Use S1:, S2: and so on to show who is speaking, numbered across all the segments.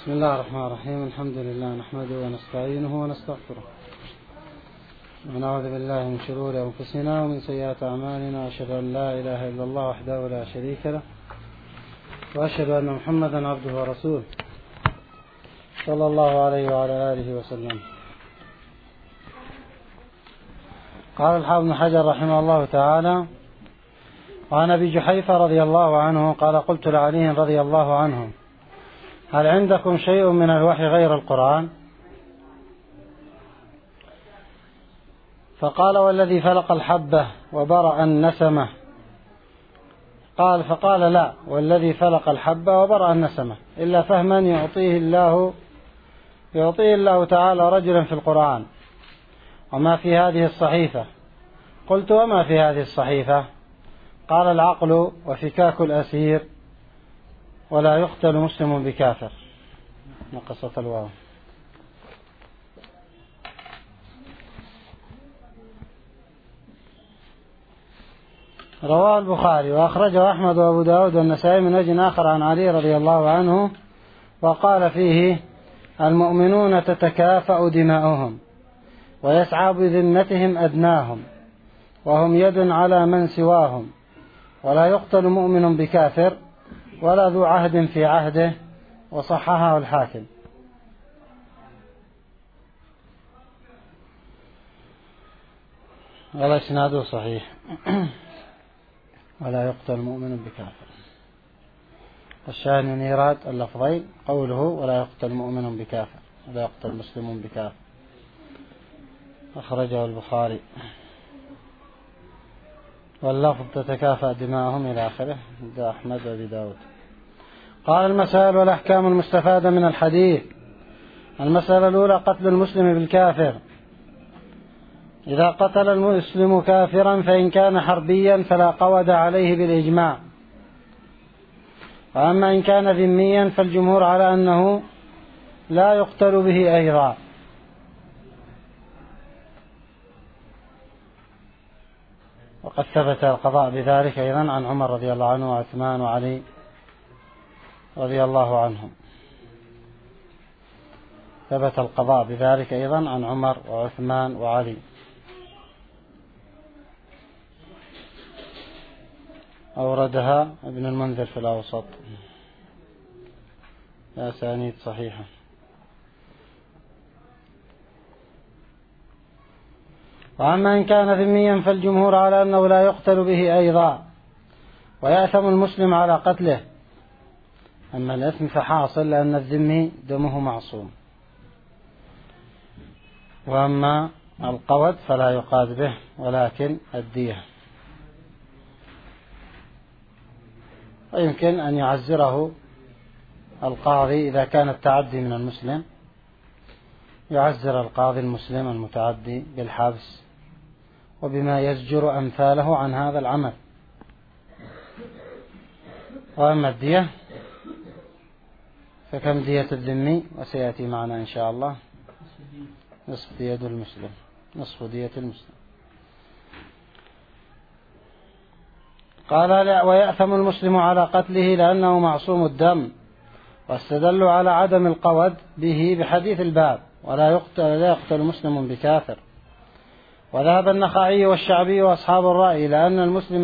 S1: بسم الله الرحمن الرحيم. الحمد لله نحمده ونستعينه ونستغفره ونعوذ بالله من شرور أنفسنا ومن سيئات أعمالنا، وأشهد أن لا إله إلا الله وحده لا شريك له، وأشهد أن محمدا عبده ورسوله صلى الله عليه وعلى آله وسلم. قال الحافظ ابن حجر رحمه الله تعالى: وعن أبي جحيفة رضي الله عنه قال: قلت لعلي رضي الله عنه: هل عندكم شيء من الوحي غير القرآن؟ فقال: والذي فلق الحبة وبرأ النسمة. فقال: لا، والذي فلق الحبة وبرأ النسمة إلا فهما يعطيه الله تعالى رجلا في القرآن، وما في هذه الصحيفة. قلت: وما في هذه الصحيفة؟ قال: العقل وفكاك الأسير، ولا يقتل مسلم بكافر. نقصت الواو. رواه البخاري وأخرجه أحمد وأبو داود والنسائي من وجه آخر عن علي رضي الله عنه، وقال فيه: المؤمنون تتكافأ دماؤهم ويسعى بذمتهم أدناهم، وهم يد على من سواهم، ولا يقتل مؤمن بكافر ولا ذو عهد في عهده. وصححه الحاكم. ولا إسناده صحيح. ولا يقتل مؤمن بكافر. الشاهد من إيراد اللفظين قوله: ولا يقتل مؤمن بكافر ولا يقتل مسلم بكافر. أخرجه البخاري. واللفظ تتكافأ دماءهم إلى آخره عند أحمد وأبي داود. قال: المسائل والأحكام المستفادة من الحديث. المسألة الأولى: قتل المسلم بالكافر. إذا قتل المسلم كافرا فإن كان حربيا فلا قود عليه بالإجماع، وأما إن كان ذميا فالجمهور على أنه لا يقتل به أيضا. وقد ثبت القضاء بذلك أيضا عن عمر رضي الله عنه وعثمان وعلي رضي الله عنهم. ثبت القضاء بذلك أيضا عن عمر وعثمان وعلي. أوردها ابن المنذر في الأوسط بأسانيد صحيحة. وأما إن كان ذميا فالجمهور على أنه لا يقتل به أيضا، ويأثم المسلم على قتله. أما الإثم فحاصل لأن الذمي دمه معصوم، وأما القود فلا يقاد به ولكن الدية. ويمكن أن يعزره القاضي إذا كان التعدي من المسلم، يعزر القاضي المسلم المتعدي بالحبس وبما يزجر أمثاله عن هذا العمل. وأما الدية فكم دية الذمي؟ وسيأتي معنا إن شاء الله نصف دية المسلم. نصف دية المسلم. قال: ويأثم المسلم على قتله لأنه معصوم الدم. واستدلوا على عدم القود به بحديث الباب: ولا يقتل مسلم بكافر. وذهب النخعي والشعبي وأصحاب الرأي لأن المسلم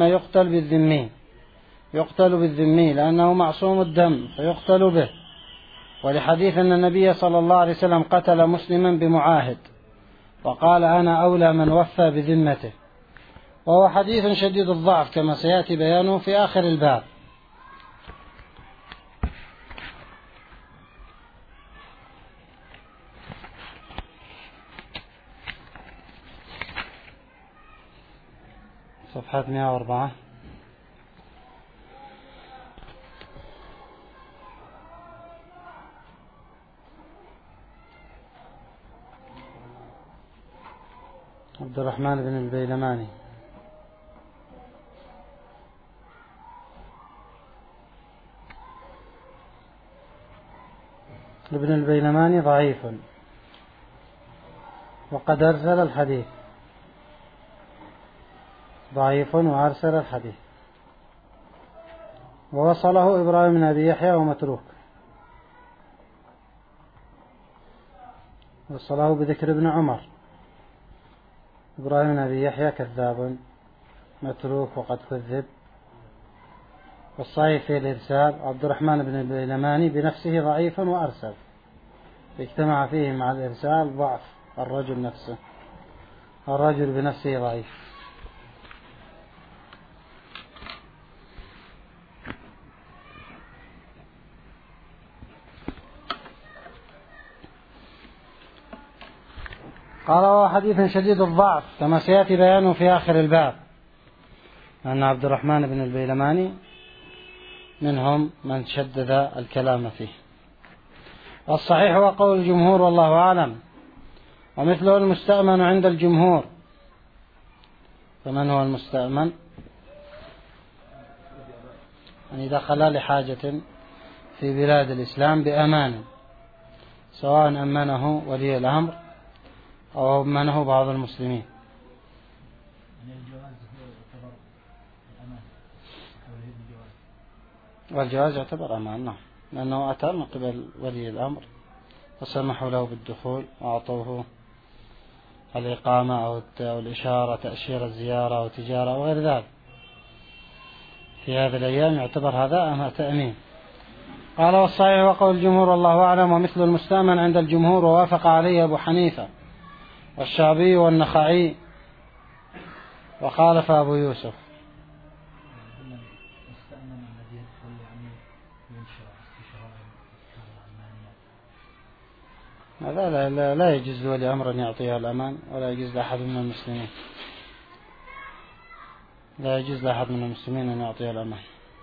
S1: يقتل بالذمي لأنه معصوم الدم فيقتل به، ولحديث أن النبي صلى الله عليه وسلم قتل مسلما بمعاهد وقال: أنا أولى من وفى بذمته، وهو حديث شديد الضعف كما سيأتي بيانه في آخر الباب. صفحة 104. عبد الرحمن بن البيلماني. ابن البيلماني ضعيف وقد أرسل الحديث. ضعيف وأرسل الحديث. ووصله إبراهيم بن أبي يحيى ومتروك. وصله بذكر ابن عمر. إبراهيم بن أبي يحيى كذاب متروك وقد كذب. والصحيح في الإرسال عبد الرحمن بن البيلماني بنفسه ضعيف وأرسل، اجتمع فيه مع الإرسال ضعف الرجل نفسه، الرجل بنفسه ضعيف. قال هو حديث شديد الضعف كما سيأتي بيانه في آخر الباب، أن عبد الرحمن بن البيلماني منهم من شدد الكلام فيه. والصحيح هو قول الجمهور والله أعلم، ومثله المستأمن عند الجمهور. فمن هو المستأمن؟ أن دخل لحاجة في بلاد الإسلام بأمان، سواء أمنه ولي الأمر أو أمنه بعض المسلمين. والجواز يعتبر أمان، نعم، لأنه أتى من قبل ولي الأمر فسمحوا له بالدخول وأعطوه الإقامة أو الإشارة، تأشير الزيارة أو تجارة أو غير ذلك. في هذه الأيام يعتبر هذا تأمين. قال والصحيح وقول الجمهور والله أعلم، ومثل المستأمن عند الجمهور ووافق عليه أبو حنيفة والشعبي والنخعي وخالف أبو يوسف. هذا لا يجوز لولي أمر أن يعطيها الأمان، ولا يجوز لأحد من المسلمين، لا يجوز لأحد من المسلمين أن يعطيها الأمان.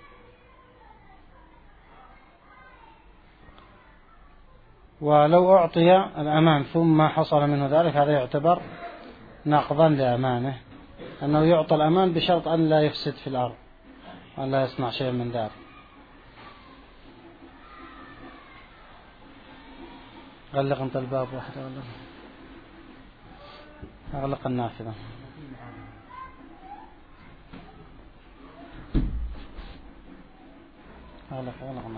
S1: ولو أعطي الأمان ثم حصل منه ذلك هذا يعتبر نقضا لأمانه، أنه يعطى الأمان بشرط أن لا يفسد في الأرض وأن لا يصنع شيء من ذلك. غلق أنت الباب واحدة ولا أغلق النافذة. أغلق النافذة.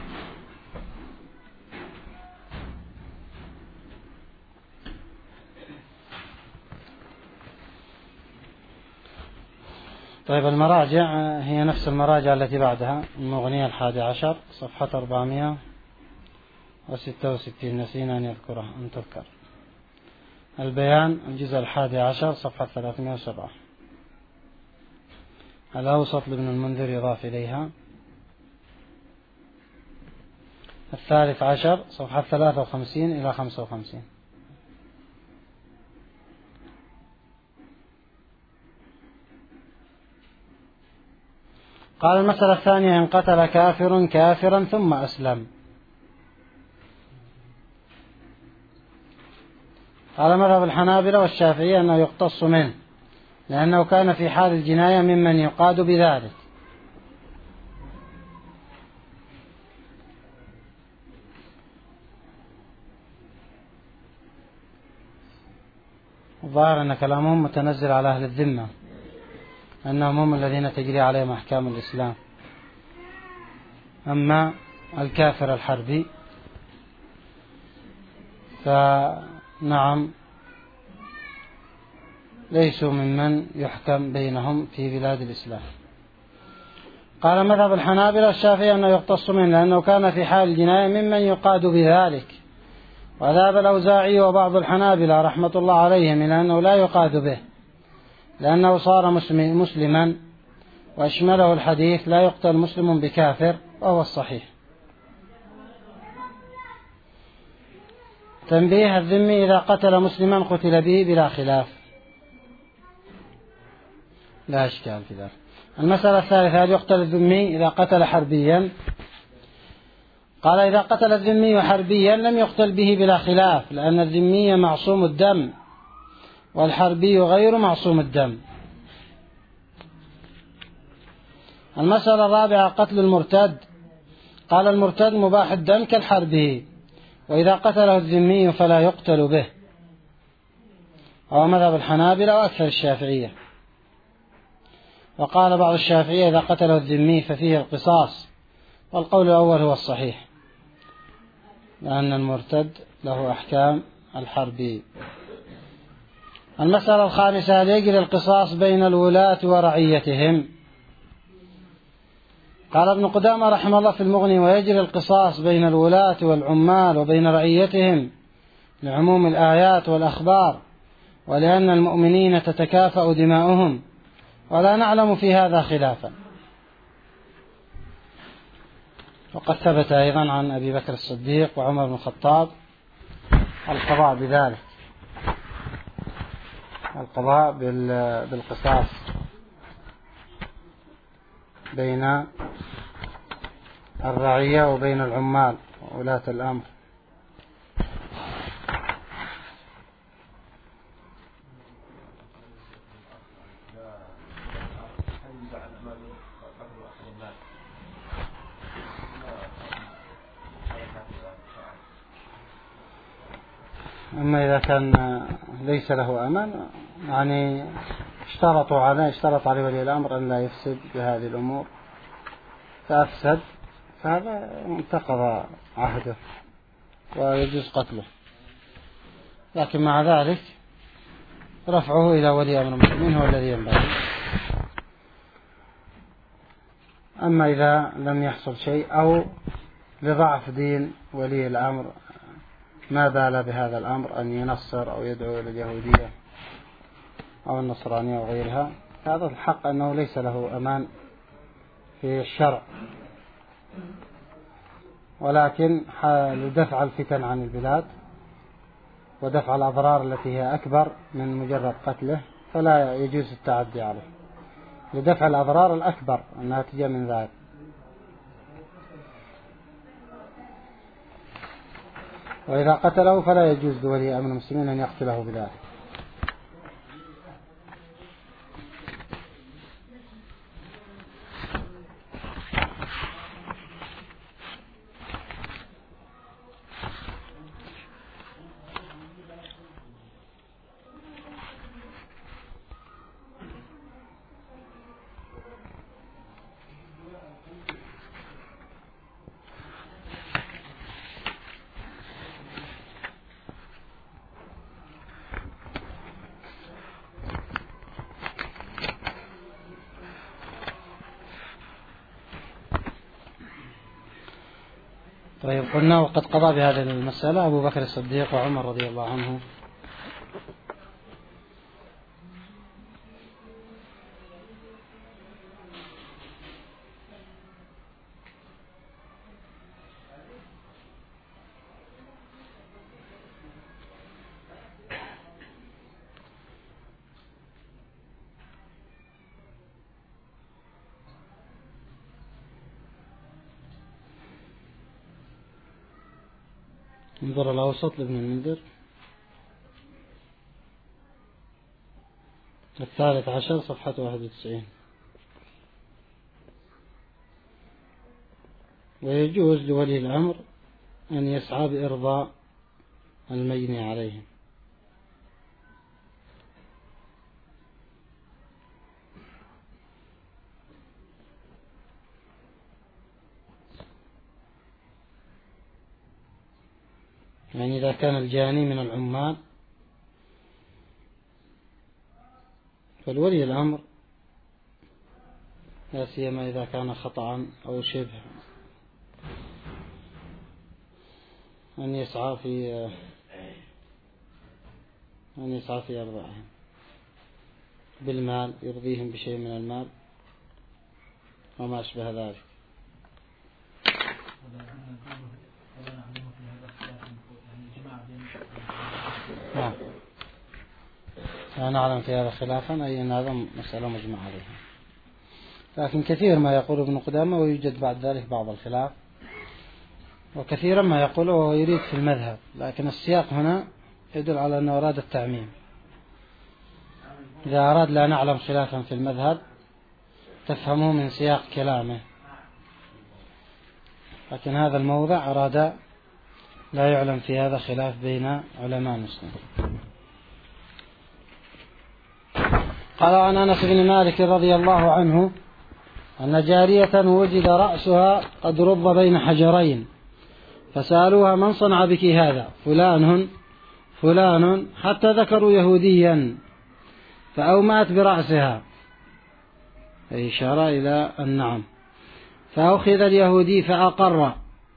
S1: طيب المراجع هي نفس المراجع التي بعدها، المغنية 11 صفحة 466، نسينا أن يذكرها أن تذكر. البيان الجزء 11 صفحة 307. الأوسط لابن المنذر يضاف إليها. 13 صفحة 53 إلى 55. قال المسألة الثانية: إن قتل كافر كافرا ثم أسلم. قال مذهب الحنابلة والشافعية أنه يقتص منه، لأنه كان في حال الجناية ممن يقاد بذلك. الظاهر أن كلامهم متنزل على أهل الذمة، أنهم هم الذين تجري عليهم أحكام الإسلام. أما الكافر الحربي فنعم ليسوا ممن يحكم بينهم في بلاد الإسلام. قال مذهب الحنابلة والشافعية أنه يقتص منه، لأنه كان في حال الجناية ممن يقاد بذلك. وذهب الأوزاعي وبعض الحنابلة رحمة الله عليهم إلى أنه لا يقاد به، لأنه صار مسلما، وأشمله الحديث: لا يقتل مسلم بكافر، وهو الصحيح. تنبيه: الذمي إذا قتل مسلما قتل به بلا خلاف، لا إشكال في ذلك. المسألة الثالثة: هل يقتل الذمي إذا قتل حربيا؟ قال: إذا قتل الذمي حربيا لم يقتل به بلا خلاف، لأن الذمي معصوم الدم والحربي غير معصوم الدم. المسألة الرابعة: قتل المرتد. قال: المرتد مباح الدم كالحربي، وإذا قتله الذمي فلا يقتل به، هو مذهب الحنابلة وأكثر الشافعية. وقال بعض الشافعية: إذا قتله الذمي ففيه القصاص، والقول الأول هو الصحيح، لأن المرتد له أحكام الحربي. المسألة الخامسة: هل يجري القصاص بين الولاة ورعيتهم؟ قال ابن قدامة رحمه الله في المغني: ويجري القصاص بين الولاة والعمال وبين رعيتهم لعموم الآيات والأخبار، ولأن المؤمنين تتكافأ دماؤهم، ولا نعلم في هذا خلافا. وقد ثبت أيضا عن أبي بكر الصديق وعمر بن الخطاب القضاء بذلك، القضاء بالقصاص بين الرعية وبين العمال وولاة الأمر. أما إذا كان ليس له أمان، يعني اشترط عليه ولي الأمر أن لا يفسد بهذه الأمور، فأفسد، فهذا انتقض عهده ويجوز قتله، لكن مع ذلك رفعه إلى ولي أمر المسلمين هو الذي ينبغي. أما إذا لم يحصل شيء أو لضعف دين ولي الأمر ما بال بهذا الأمر أن ينصر أو يدعو إلى اليهودية أو النصرانية وغيرها، هذا الحق أنه ليس له أمان في الشرع، ولكن لدفع الفتن عن البلاد ودفع الأضرار التي هي أكبر من مجرد قتله فلا يجوز التعدي عليه، لدفع الأضرار الأكبر الناتجة من ذلك. وإذا قتله فلا يجوز لولي أمر المسلمين أن يقتله بذلك. طيب، قلنا وقد قضى بهذه المسألة أبو بكر الصديق وعمر رضي الله عنه. انظر الأوسط لابن المنذر 13 صفحة 91. ويجوز لولي الأمر أن يسعى بإرضاء المجني عليهم. يعني إذا كان الجاني من العمال فالولي الأمر لا سيما إذا كان خطأ أو شبه أن يسعى في إرضائهم بالمال، يرضيهم بشيء من المال وما أشبه ذلك. لا نعلم في هذا خلافا، أي أن هذا مسألة مجمع عليها، لكن كثير ما يقول ابن قدامة ويوجد بعد ذلك بعض الخلاف، وكثيرا ما يقوله وهو يريد في المذهب، لكن السياق هنا يدل على أنه أراد التعميم. إذا أراد لا نعلم خلافا في المذهب تفهمه من سياق كلامه، لكن هذا الموضع أراد لا يعلم في هذا خلاف بين علماء المسلمين. قال عن أنس بن مالك رضي الله عنه أن جارية وجد رأسها قد رض بين حجرين، فسألوها: من صنع بك هذا؟ فلان فلان حتى ذكروا يهوديا فأومأت برأسها، أي إشارة إلى النعم. فأخذ اليهودي فأقر،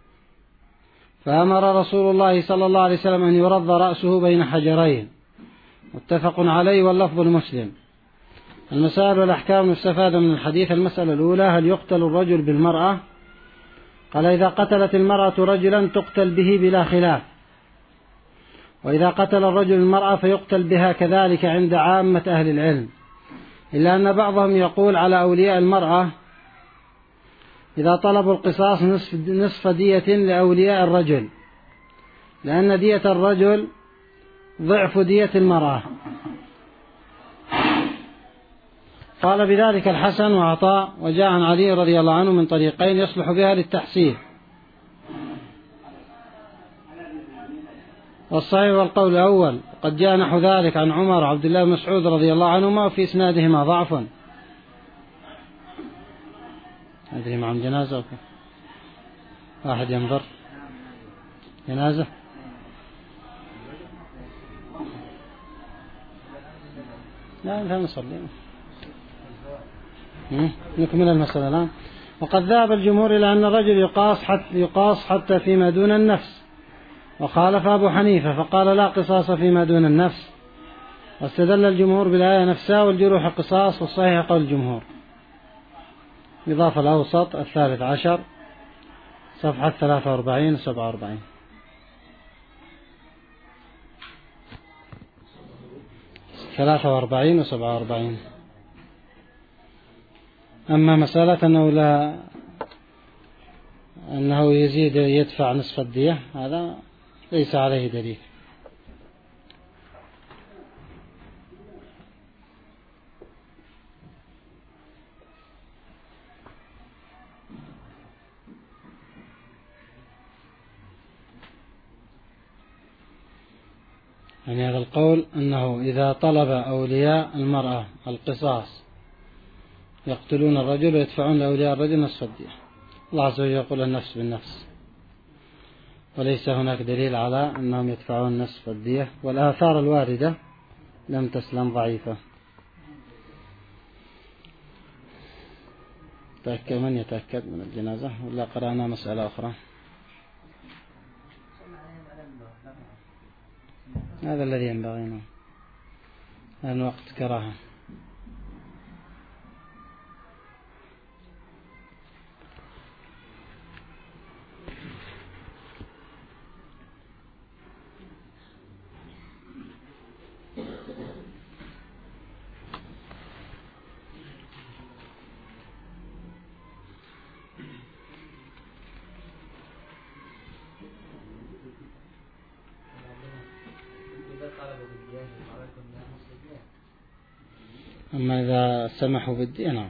S1: فأمر رسول الله صلى الله عليه وسلم أن يرض رأسه بين حجرين، متفق عليه واللفظ المسلم. المسائل والأحكام المستفادة من الحديث: المسألة الأولى: هل يقتل الرجل بالمرأة؟ قال: إذا قتلت المرأة رجلا تقتل به بلا خلاف، وإذا قتل الرجل المرأة فيقتل بها كذلك عند عامة أهل العلم، إلا أن بعضهم يقول على أولياء المرأة إذا طلبوا القصاص نصف دية لأولياء الرجل، لأن دية الرجل ضعف دية المرأة. قال بذلك الحسن وعطاء، وجاء عن علي رضي الله عنه من طريقين يصلح بها للتحسين. والصحيح والقول الأول، قد جاء نحو ذلك عن عمر وعبد الله بن مسعود رضي الله عنهما، وفي إسنادهما ضعف. أدري معهم جنازة وكي. واحد ينظر جنازة. لا لا نصلي. نكمل المسألة الآن. وقد ذهب الجمهور إلى أن الرجل يقاص حتى فيما دون النفس، وخالف أبو حنيفة فقال لا قصاص فيما دون النفس، واستدل الجمهور بالآية نفسها والجروح قصاص، والصحيح قول الجمهور. إضافة الأوسط 13 صفحة 43 و 47. و 47. أما مسألة أنه يزيد يدفع نصف الدية، هذا ليس عليه دليل. يعني هذا القول أنه إذا طلب أولياء المرأة القصاص يقتلون الرجل ويدفعون لأولياء الرجل نصف الدية. الله عز وجل يقول النفس بالنفس، وليس هناك دليل على أنهم يدفعون نصف الدية، والآثار الواردة لم تسلم ضعيفة. من يتأكد من الجنازة ولا قرأنا مسألة أخرى؟ هذا الذي ينبغي أن وقت كراهة. أما إذا سمحوا بالدية نعم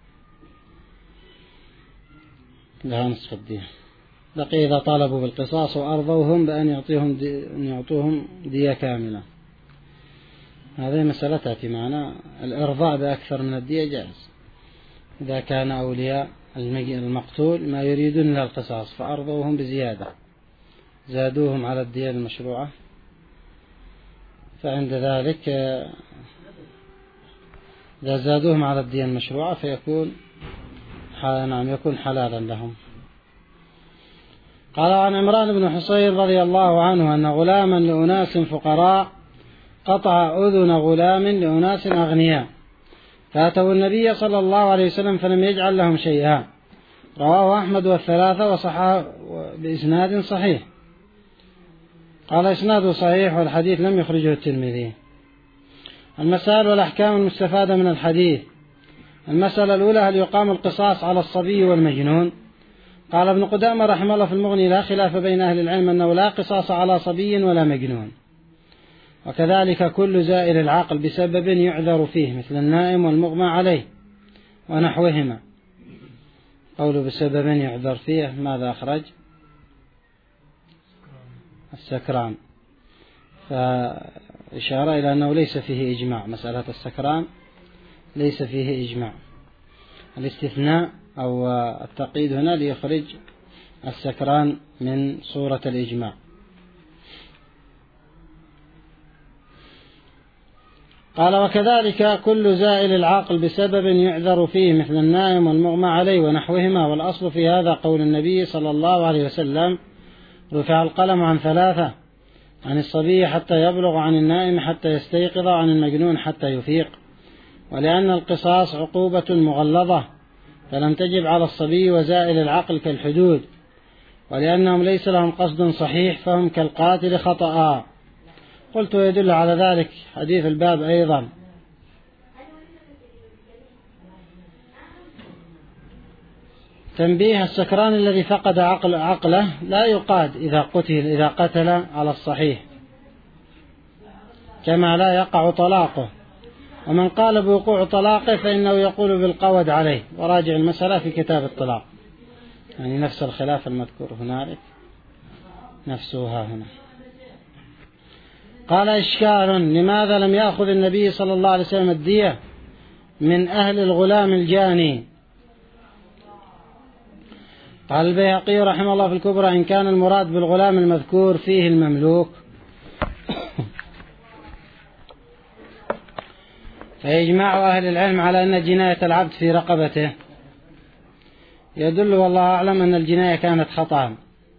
S1: لها نصف الدية. بقي إذا طالبوا بالقصاص وأرضوهم بأن يعطوهم دية كاملة، هذه مسألة تأتي معنا. الإرضاء بأكثر من الدية جائز إذا كان أولياء المقتول ما يريدون إلا القصاص فأرضوهم بزيادة، زادوهم على الدية المشروعة، فعند ذلك إذا زادوهم على الدية المشروعة فيكون يكون حلالا لهم. قال عن عمران بن حصين رضي الله عنه أن غلاما لأناس فقراء قطع أذن غلام لأناس أغنياء، فأتوا النبي صلى الله عليه وسلم فلم يجعل لهم شيئا. رواه أحمد والثلاثة وصححه بإسناد صحيح. قال إسناده صحيح والحديث لم يخرجه الترمذي. المسائل والأحكام المستفادة من الحديث: المسألة الأولى: هل يقام القصاص على الصبي والمجنون؟ قال ابن قدامة رحمه الله في المغني: لا خلاف بين أهل العلم أنه لا قصاص على صبي ولا مجنون، وكذلك كل زائر العقل بسبب يعذر فيه مثل النائم والمغمى عليه ونحوهما. قوله بسبب يعذر فيه ماذا أخرج؟ السكران، فإشارة إلى أنه ليس فيه إجماع. مسألة السكران ليس فيه إجماع، الاستثناء أو التقييد هنا ليخرج السكران من صورة الإجماع. قال: وكذلك كل زائل العقل بسبب يعذر فيه مثل النائم والمغمى عليه ونحوهما. والأصل في هذا قول النبي صلى الله عليه وسلم: رفع القلم عن ثلاثة: عن الصبي حتى يبلغ، عن النائم حتى يستيقظ، عن المجنون حتى يفيق. ولأن القصاص عقوبة مغلظة فلم تجب على الصبي وزائل العقل كالحدود، ولأنهم ليس لهم قصد صحيح فهم كالقاتل خطأ. قلت: ويدل على ذلك حديث الباب أيضا. تنبيه: السكران الذي فقد عقله لا يقاد إذا قتل على الصحيح، كما لا يقع طلاقه. ومن قال بوقوع طلاقه فإنه يقول بالقود عليه، وراجع المسألة في كتاب الطلاق، يعني نفس الخلاف المذكور هنالك نفسها هنا. قال: إشكال: لماذا لم يأخذ النبي صلى الله عليه وسلم الدية من أهل الغلام الجاني؟ قال البيهقي رحمه الله في الكبرى: إن كان المراد بالغلام المذكور فيه المملوك فيجمع أهل العلم على أن جناية العبد في رقبته يدل والله أعلم أن الجناية كانت خطأ،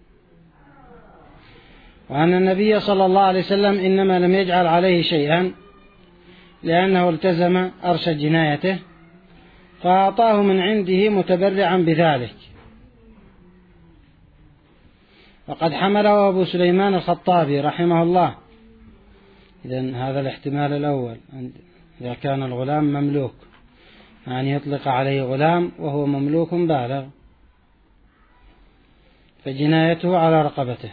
S1: وأن النبي صلى الله عليه وسلم إنما لم يجعل عليه شيئا لأنه التزم أرش جنايته فأعطاه من عنده متبرعا بذلك. وقد حمله أبو سليمان الخطابي رحمه الله. إذن هذا الاحتمال الأول، إذا كان الغلام مملوك، يعني يطلق عليه غلام وهو مملوك بالغ، فجنايته على رقبته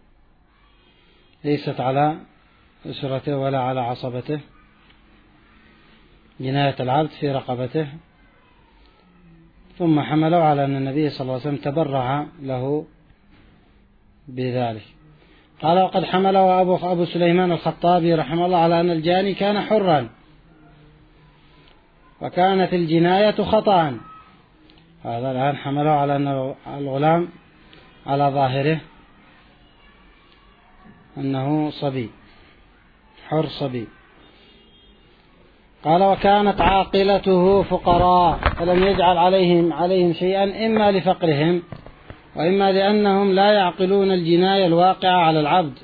S1: ليست على أسرته ولا على عصبته، جناية العبد في رقبته. ثم حملوا على أن النبي صلى الله عليه وسلم تبرع له بذلك. قال: وقد حمله أبو سليمان الخطابي رحمه الله على أن الجاني كان حرا وكانت الجناية خطأ. هذا الآن حمله على أن الغلام على ظاهره أنه صبي حر صبي. قال: وكانت عاقلته فقراء فلم يجعل عليهم شيئا، إما لفقرهم وإما لأنهم لا يعقلون الجناية الواقعة على العبد.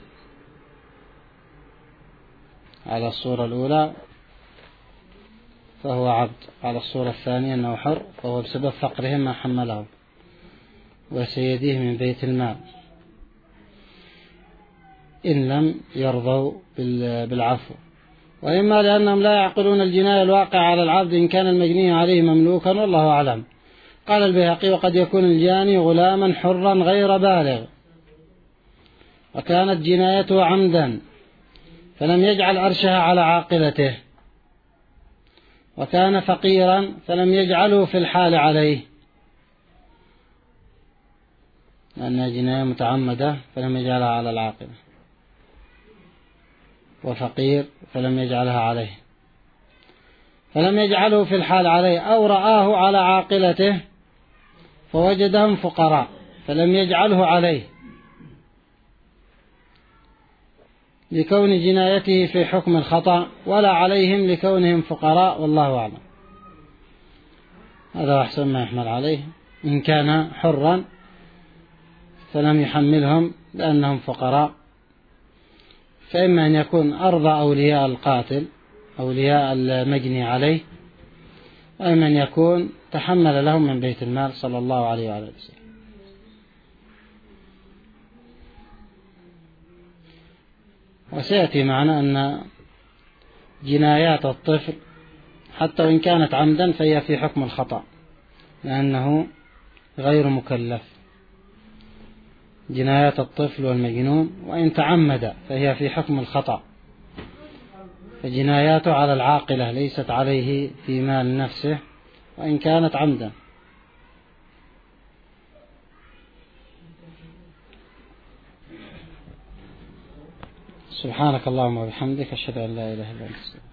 S1: على الصورة الأولى فهو عبد، على الصورة الثانية أنه حر، فهو بسبب فقرهم ما حمله وسيديه من بيت المال إن لم يرضوا بالعفو. وإما لأنهم لا يعقلون الجناية الواقع على العبد إن كان المجني عليه مملوكا، والله أعلم. قال البيهقي: وقد يكون الجاني غلاما حرا غير بالغ وكانت جنايته عمدا فلم يجعل أرشها على عاقلته، وكان فقيرا فلم يجعله في الحال عليه، لأنها جناية متعمدة فلم يجعلها على العاقلة، وفقير فلم يجعلها عليه، فلم يجعله في الحال عليه، أو رآه على عاقلته فوجدهم فقراء فلم يجعله عليه لكون جنايته في حكم الخطأ، ولا عليهم لكونهم فقراء، والله أعلم. هذا أحسن ما يحمل عليه. إن كان حرا فلم يحملهم لأنهم فقراء، فإما أن يكون أرضى أولياء القاتل أولياء المجني عليه، وإما أن يكون تحمل لهم من بيت المال صلى الله عليه وعلى وسلم. وسيأتي معنا أن جنايات الطفل حتى وإن كانت عمدا فهي في حكم الخطأ، لأنه غير مكلف. جنايات الطفل والمجنون وإن تعمد فهي في حكم الخطأ، فجناياته على العاقلة ليست عليه في مال نفسه وإن كانت عمدا. سبحانك اللهم وبحمدك، أشهد أن لا إله إلا أنت.